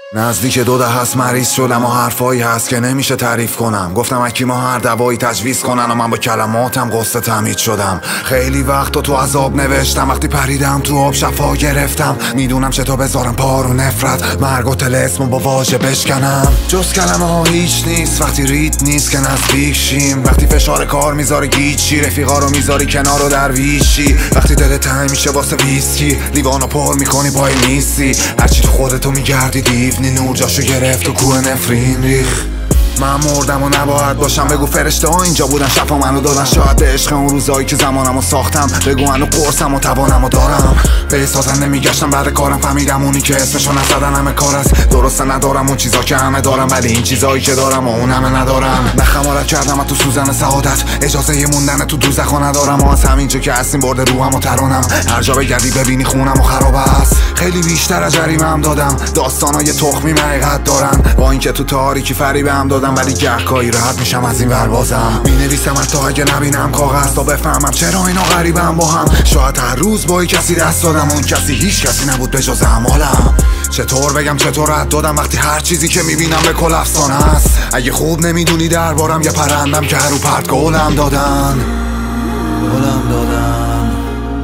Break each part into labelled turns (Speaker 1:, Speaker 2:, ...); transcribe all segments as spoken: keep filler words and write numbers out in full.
Speaker 1: نزدیک دو ده هست مریض شدم و حرفایی هست که نمیشه تعریف کنم. گفتم حکیما هر دوایی تجویز کنن و من با کلماتم قصه تمهید شدم. خیلی وقت تو عذاب نوشتم، وقتی پریدم تو آب شفا گرفتم. میدونم چطور بذارم پارو نفرت، مرگ و طلسم با واژه بشکنم. جز کلمه ها هیچ نیست وقتی رید نیست که نزدیک شیم. وقتی فشار کار میذاره گیچی، رفیقا رو میذاری کنار و درویشی. وقتی دلت تنگ میشه واسه ویسکی، لیوانو پر میکنی پای نیستی. هرچی تو خودتو میگردی دیو نور جاشو گرفت و کوه نفرین ریخ. من مردم و نباید باشم، بگو فرشته ها اینجا بودن شفا منو دادن. شاید به عشق اون روزایی که زمانمو ساختم، بگو منو قرصم و توانمو دارم. به سازن نمیگشتم بعد کارم، فهمیدم اونی که اسمشو نزدن همه کار است. درسته ندارم اون چیزا که همه دارم، ولی این چیزایی که دارم و اون همه ندارم. نخمارت کردم تو سوزن سعادت، اجازه ی موندن تو دوزخو ندارم. از همینجا که هستیم برده روحم و ترانم، هر جا بگردی ببینی خونم و خراب است. خیلی بیشتر از جریمه هم دادم، داستانای تخمی حقیقت دارن. با اینکه تو تاریکی فریبم دادم، ولی گهگاهی راحت میشم از این ور بازم. مینویسم حتی اگه نبینم کاغذ تا بفهمم چرا اینا غریبم با هم. شاید هر روز با کسی دست دادم، اون کسی هیچ کسی نبود به جز اعمالم. چطور بگم چطور رد دادم وقتی هر چیزی که میبینم به کل افسانه است. اگه خوب نمیدونی دربارم یه پرندم که هر رو پرت گلم دادن گلم دادن.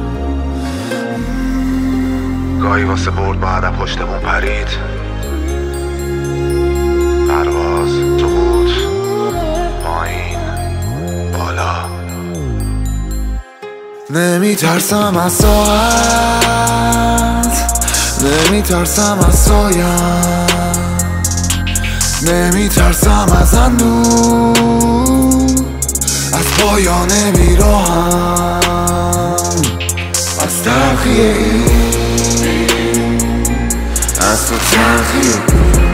Speaker 1: گاهی واسه برد با عدم پشتمون پرید، پرواز سقوط پایین بالا. نمیترسم از ساعت، نمیترسم از سایم، نمیترسم از اندوه، از پایان بیراهم، از تلخی این، از تو تلخی